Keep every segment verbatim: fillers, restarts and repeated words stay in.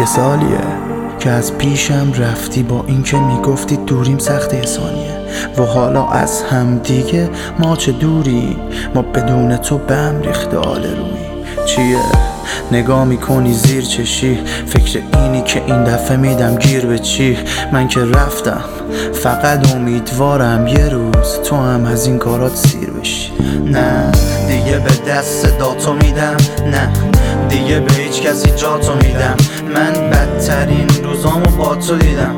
یه سالیه که از پیشم رفتی، با اینکه میگفتی دوریم سخت یه ثانیه، و حالا از هم دیگه ما چه دوری، ما بدون تو بهم ریخته آل روی. چیه نگاه میکنی زیر چشی، فکر اینی که این دفعه میدم گیر به چی؟ من که رفتم فقط امیدوارم یه روز تو هم از این کارات سیر بشی. نه دیگه به دست صداتو میدم، نه دیگه به هیچ کسی جاتو میدم. من بدترین روزامو با تو دیدم،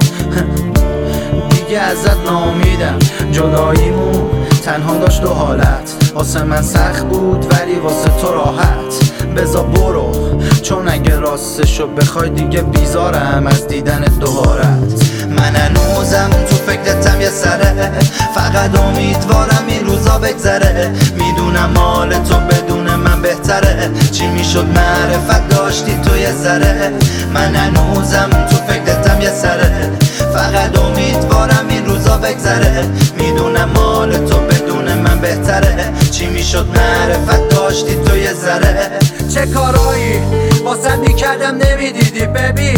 دیگه ازت ناامیدم. جداییمون تنها داشت دو حالت، واسه من سخت بود ولی واسه تو راحت. بزا برو، چون اگه راستشو بخوای دیگه بیزارم از دیدن دوبارت. من هنوزم تو فکرتم یه سره، فقط امیدوارم این روزا بگذره. میدونم مال تو بدون من بهتره، چی میشد معرفت داشتی تو یه ذره. من هنوزم تو فکرتم یه سره، فقط امیدوارم این روزا بگذره. میدونم مال تو بدون من بهتره، چی میشد معرفت داشتی تو یه ذره. چه کارایی واسه میکردم نمیدیدی ببین،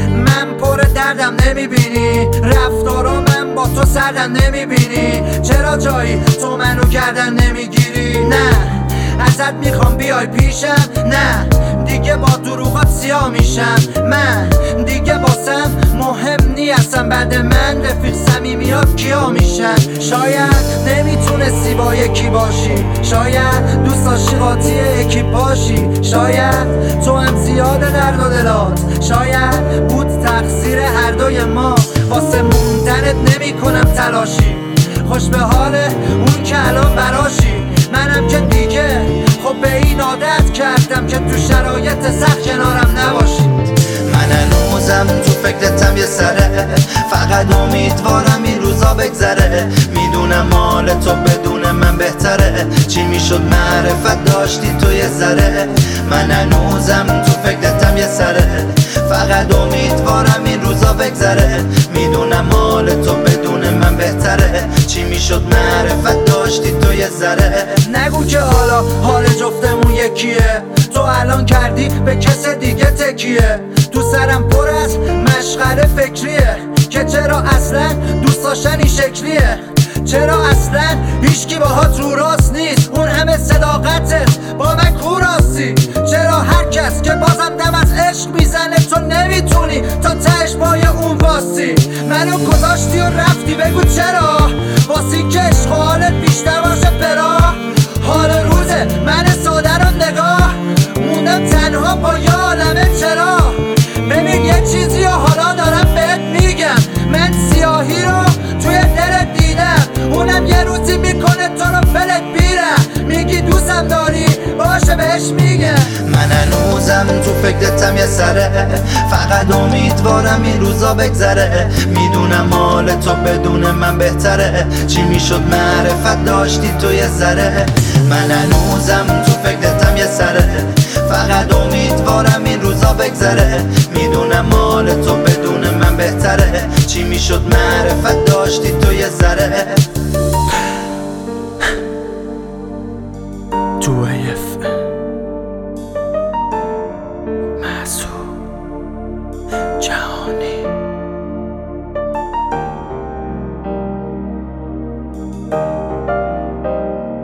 من پر دردم نمیبینی، رفتارا من با تو سردم نمیبینی. چرا جایی تو منو گردن نمیگیری؟ نه ازت میخوام بیای پیشم، نه دیگه با دروغات سیاه میشم. من دیگه واسم مهم نیستم، بعد من رفیق صمیمیات کیا میشن. شاید نمیتونستی با یکی باشی، شاید دوست داشتی قاطی یکی باشی، شاید تو هم زیاده درد و دلات، شاید بود تقصیر هر دوی ما. واسه موندنت نمی کنم تلاشی، خوش به حال اون که الان براشی. منم که دیگه خب به این عادت کردم که تو شرایط سخت کنارم نباشی. من هنوزم تو فکرتم یه سره، فقط امیدوارم این روزا بگذره. میدونم مال تو بدون من بهتره، چی میشد معرفت داشتی تو یه ذره. من هنوزم تو فکرتم یه سره، فقط امیدوارم این روزا بگذره. میدونم مال تو بدون من بهتره، چی میشد معرفت داشتی تو یه ذره. نگو که حالا حال جفتمون یکیه، تو الان کردی به کس دیگه تکیه. تو سرم پر از مشغله فکریه که چرا اصلا دوست داشتن این شکلیه، چرا اصلا هیچکی باهات رو راست نیست، اون همه صداقتت با من کوراستی. چرا هر کس که بازم دم از عشق میزنه تو نمیتونی تا تهش پای اون واستی. منو گذاشتی و رفتی، بگو چرا؟ واسی که عشق و حالت بیشتر باشه برا. حال روزه من ساده رو نگاه موندم تنها با یه عالمه چرا. ببین یه چیزی و حالا دارم بهت میگم، من سیاهی رو توی دلت دیدم، اونم یه روزی میکنه تو رو فلت بیرم. میگی دوستم داری باشه بهش میگم. من هنوزم تو فکرتم یه سره، فقط امیدوارم این روزا بگذره. میدونم مال تو بدون من بهتره، چی میشد معرفت داشتی تو یه ذره. من هنوزم تو فکرتم یه سره، فقط امیدوارم این روزا بگذره. میدونم مال تو بدون من بهتره، چی میشد معرفت داشتی تو یه ذره. تو ایف محسوب جهانی.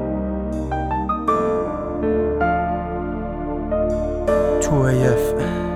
تو ایف